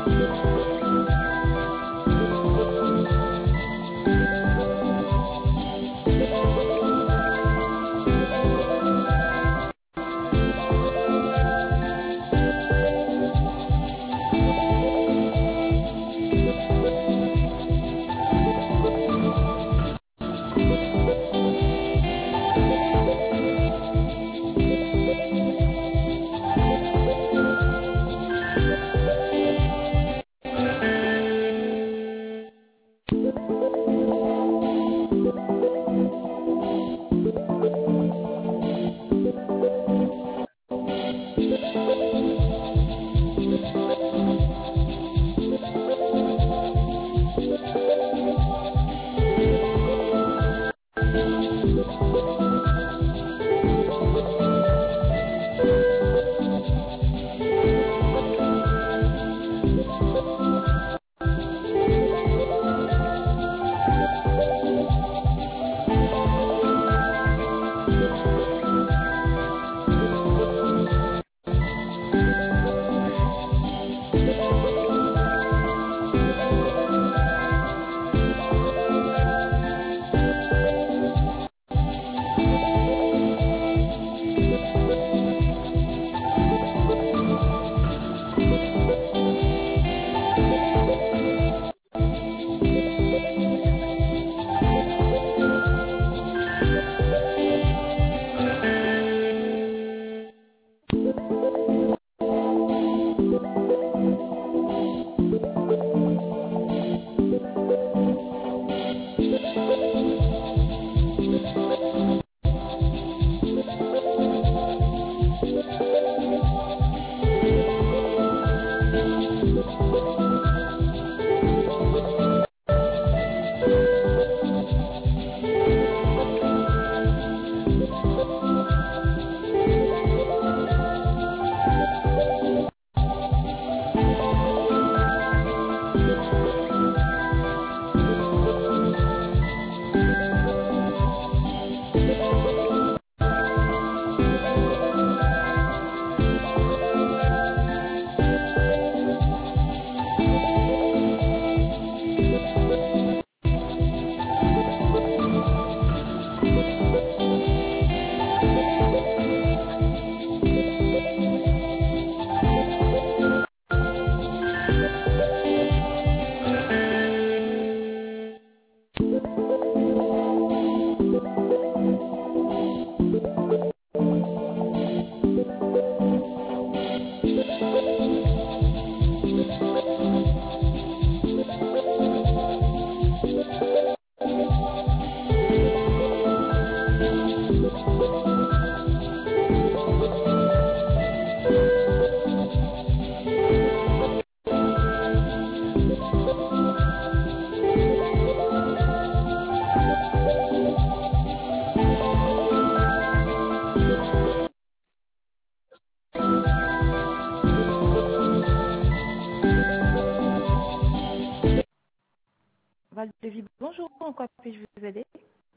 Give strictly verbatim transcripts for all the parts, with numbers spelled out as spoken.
Val de Vie, bonjour, en quoi puis-je vous aider?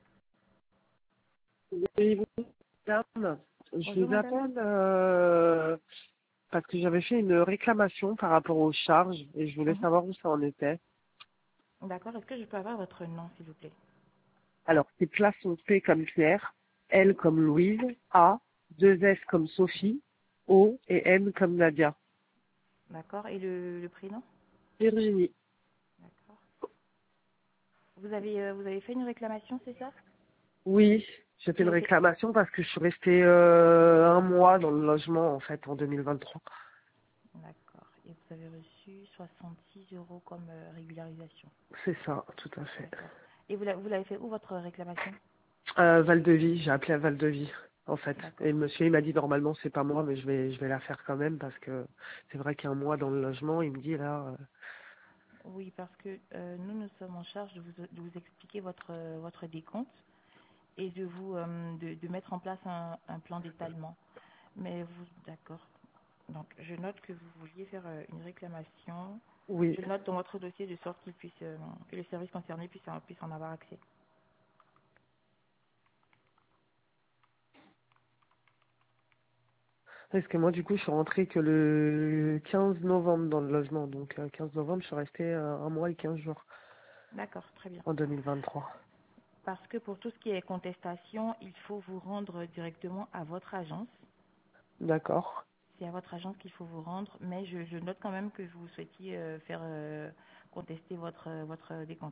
Oui, bonjour, madame. Je Bonjour, vous madame. appelle euh, parce que j'avais fait une réclamation par rapport aux charges et je voulais Mhm. savoir où ça en était. D'accord, est-ce que je peux avoir votre nom, s'il vous plaît? Alors, c'est Plasson P comme Pierre, L comme Louise, A, deux S comme Sophie, O et M comme Nadia. D'accord, et le, le prénom? Virginie. D'accord. Vous avez, euh, vous avez fait une réclamation, c'est ça? Oui, j'ai fait Qui une a été... réclamation parce que je suis restée euh, un mois dans le logement en fait en deux mille vingt-trois. D'accord, et vous avez reçu soixante-six euros comme euh, régularisation. C'est ça, tout à fait. D'accord. Et vous l'a- vous l'avez fait où, votre réclamation? Euh, Val-de-Vie, j'ai appelé à Val-de-Vie, en fait. Et D'accord. le monsieur, il m'a dit, normalement, c'est pas moi, mais je vais, je vais la faire quand même, parce que c'est vrai qu'il y a un mois dans le logement, il me dit, là, euh, Oui, parce que euh, nous, nous sommes en charge de vous, de vous expliquer votre, euh, votre décompte et de vous euh, de, de mettre en place un, un plan d'étalement. Mais vous, d'accord. Donc, je note que vous vouliez faire euh, une réclamation. oui. Je note dans votre dossier de sorte qu'il puisse, euh, que le service concerné puisse, en- puisse en avoir accès. Parce que moi, du coup, je suis rentrée que le quinze novembre dans le logement. Donc, euh, quinze novembre, je suis restée euh, un mois et quinze jours D'accord, très bien. en deux mille vingt-trois. Parce que pour tout ce qui est contestation, il faut vous rendre directement à votre agence. D'accord. C'est à votre agence qu'il faut vous rendre, mais je, je note quand même que vous souhaitiez euh, faire euh, contester votre, euh, votre décompte.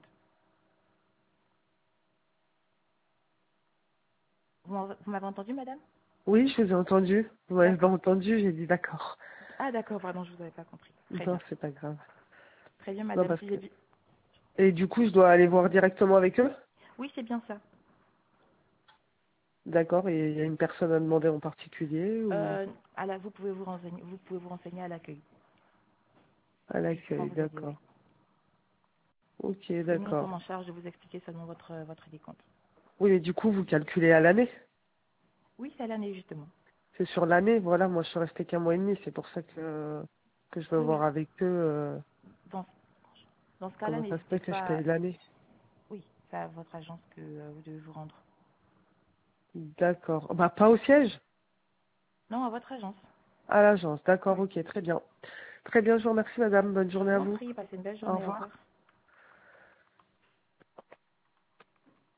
Vous m'en- vous m'avez entendu, madame? Oui, je vous ai entendu. Vous m'avez pas D'accord. entendu, j'ai dit d'accord. Ah, d'accord, pardon, je vous avais pas compris. Très Non, bien. c'est pas grave. Très bien, Non, madame. parce Si que... j'ai bi- Et du coup, je dois aller voir directement avec eux? Oui, c'est bien ça. D'accord, et il y a une personne à demander en particulier ou Euh, à la- vous pouvez vous renseigner, vous pouvez vous renseigner à l'accueil. à Ils pourront l'accueil? vous aider, oui. D'accord. Ok, Parce que nous, nous sommes d'accord. en charge de vous expliquer seulement votre, votre décompte. Oui, mais du coup, vous calculez à l'année? Oui, c'est à l'année, justement. C'est sur l'année, voilà, moi je suis restée qu'un mois et demi, c'est pour ça que, que je veux Oui, voir oui. avec eux euh, Dans, dans ce cas-là, comment ça se n'hésitez fait que je pas. paye l'année. Oui, c'est à votre agence que euh, vous devez vous rendre. D'accord. Bah pas au siège, Non, à votre agence. à l'agence. D'accord, Oui. ok, très bien. Très bien, je vous remercie madame, bonne Je journée vous à en vous. prie, passez une belle Au journée. Au revoir. revoir.